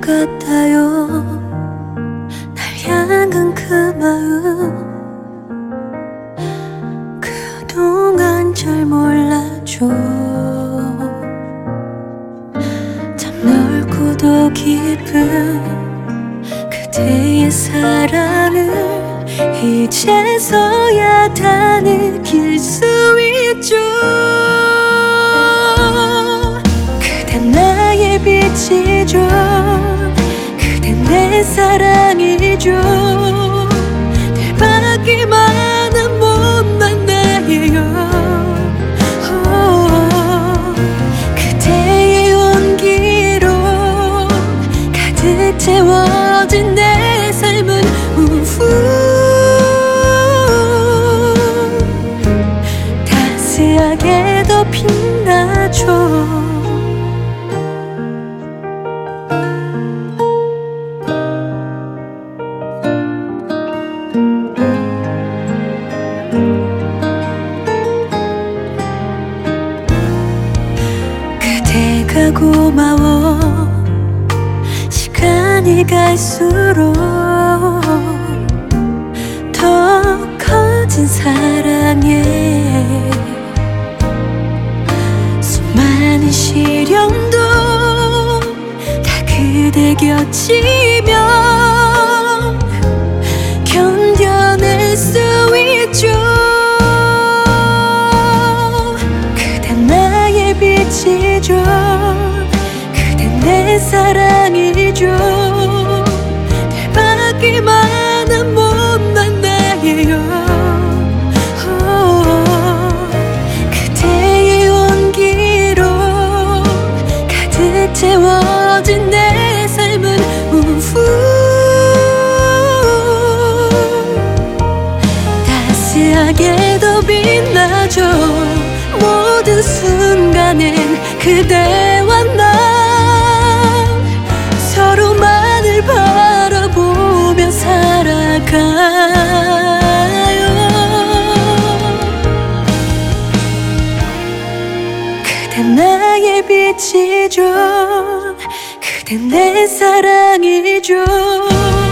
같아요. 날 향한 그 마음 그동안 잘 몰라줘. 참 넓고도 깊은 그대의 사랑을 이제서야 다 느낄 수 있죠. 그댄 나의 빛이죠. 그댄 내 사랑이죠. 늘 받기만한 못난 나예요. 그대의 온기로 가득 채워진 내 삶은 따스하게 더 빛나죠. 그대가 고마워. 시간이 갈수록 더 커진 사랑에 수많은 시련도 다 그대 곁이면 견뎌낼 수 있죠. 그댄 나의 빛이죠. 그댄 내 사랑이죠. 늘 받기만한 못난 나예요. 그대의 온기로 가득 채워진 내 삶은 따스하게 더 빛나죠. 모든 순간엔 그대와 나 서로만을 바라보며 살아가요. 그댄 나의 빛이죠. 그댄 내 사랑이죠.